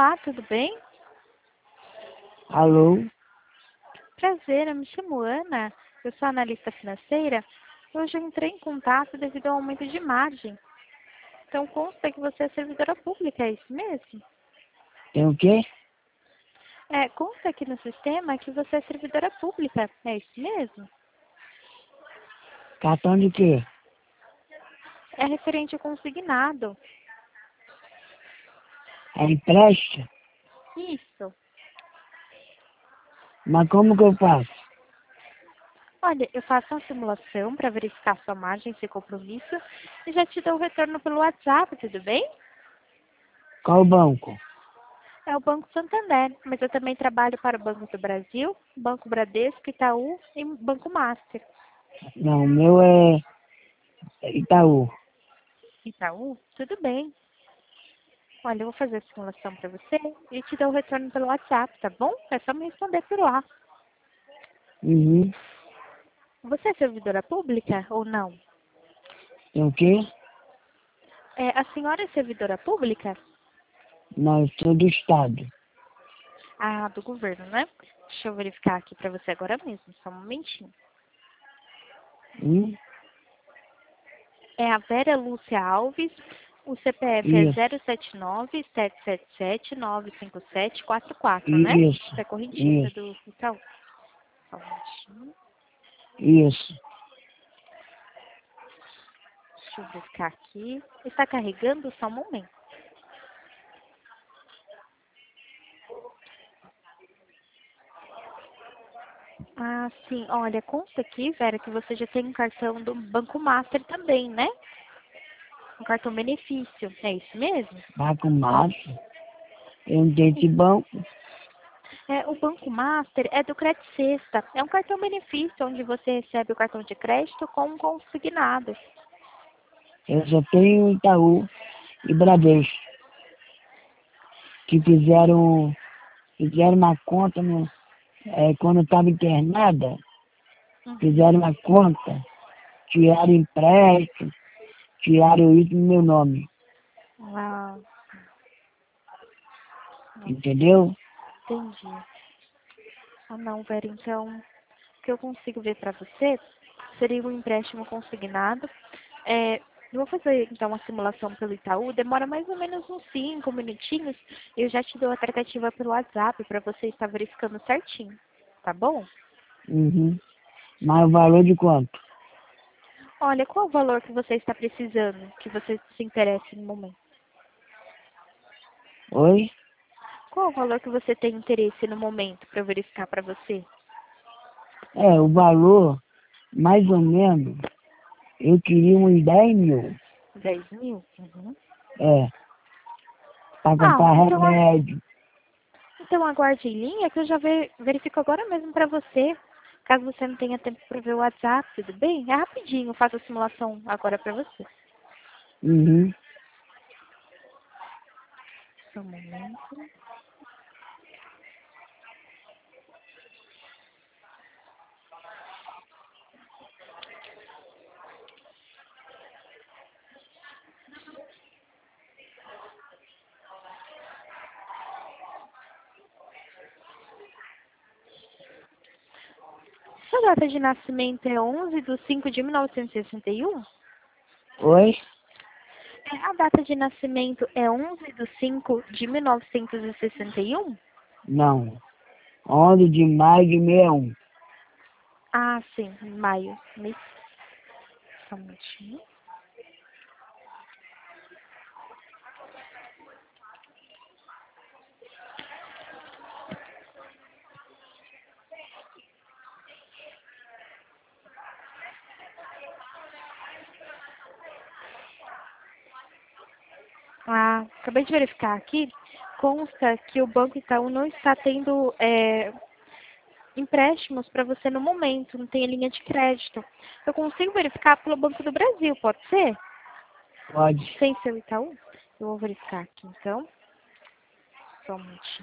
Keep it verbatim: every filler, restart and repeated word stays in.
Olá, tudo bem? Alô? Prazer, eu me chamo Ana, eu sou analista financeira. Hoje eu entrei em contato devido ao aumento de margem. Então consta que você é servidora pública, é isso mesmo? Tem o quê? É, consta aqui no sistema que você é servidora pública, é isso mesmo? Cartão de quê? É referente ao consignado. É empréstimo? Isso. Mas como que eu faço? Olha, eu faço uma simulação para verificar sua margem sem compromisso e já te dou o retorno pelo WhatsApp, tudo bem? Qual banco? É o Banco Santander, mas eu também trabalho para o Banco do Brasil, Banco Bradesco, Itaú e Banco Master. Não, o meu é Itaú. Itaú? Tudo bem. Olha, eu vou fazer a simulação para você e te dou o retorno pelo WhatsApp, tá bom? É só me responder por lá. Uhum. Você é servidora pública ou não? Tem o quê? É, a senhora é servidora pública? Não, eu sou do Estado. Ah, do governo, né? Deixa eu verificar aqui para você agora mesmo, só um momentinho. Hum? É a Vera Lúcia Alves, o C P F é Isso, zero sete nove, sete sete sete, nove cinco sete quatro quatro, né? isso, Você é correntista isso, do Itaú. Só um minutinho. isso. Deixa eu verificar aqui. Está carregando só um momento. Ah, sim. Olha, consta aqui, Vera, que você já tem um cartão do Banco Master também, né? Um cartão benefício. É isso mesmo? Banco Massa. Eu não tenho esse banco. É, o Banco Master é do Credit Sexta. É um cartão benefício onde você recebe o cartão de crédito com um consignado. Eu só tenho Itaú e Bradesco. Que fizeram, fizeram uma conta no, é, quando eu estava internada. Uhum. Fizeram uma conta. Tiraram empréstimo. Tiraram isso no meu nome. Ah, Entendeu? entendi. Ah, não, Vera, então, o que eu consigo ver para você seria um empréstimo consignado. É, eu vou fazer, então, uma simulação pelo Itaú. Demora mais ou menos uns cinco minutinhos. Eu já te dou a tratativa pelo WhatsApp para você estar verificando certinho. Tá bom? Uhum. Mas o valor de quanto? Olha, qual o valor que você está precisando, que você se interessa no momento? Oi? Qual o valor que você tem interesse no momento para eu verificar para você? É, o valor, mais ou menos, eu queria uns dez mil. Dez mil? Uhum. É, para Ah, comprar então, a- remédio. então aguarde em linha que eu já ve- verifico agora mesmo para você. Caso você não tenha tempo para ver o WhatsApp, tudo bem? É rapidinho, eu faço a simulação agora para você. Uhum. Só um momento. Sua data de nascimento é onze de cinco de mil novecentos e sessenta e um? Oi? É, a data de nascimento é onze de cinco de mil novecentos e sessenta e um? Não. onze de maio de sessenta e um. Ah, sim, em maio. Mês. Só um minutinho. Ah, acabei de verificar aqui. Consta que o Banco Itaú não está tendo é, empréstimos para você no momento, não tem linha de crédito. Eu consigo verificar pelo Banco do Brasil, pode ser? Pode. Sem ser o Itaú? Eu vou verificar aqui, então. Só um minutinho.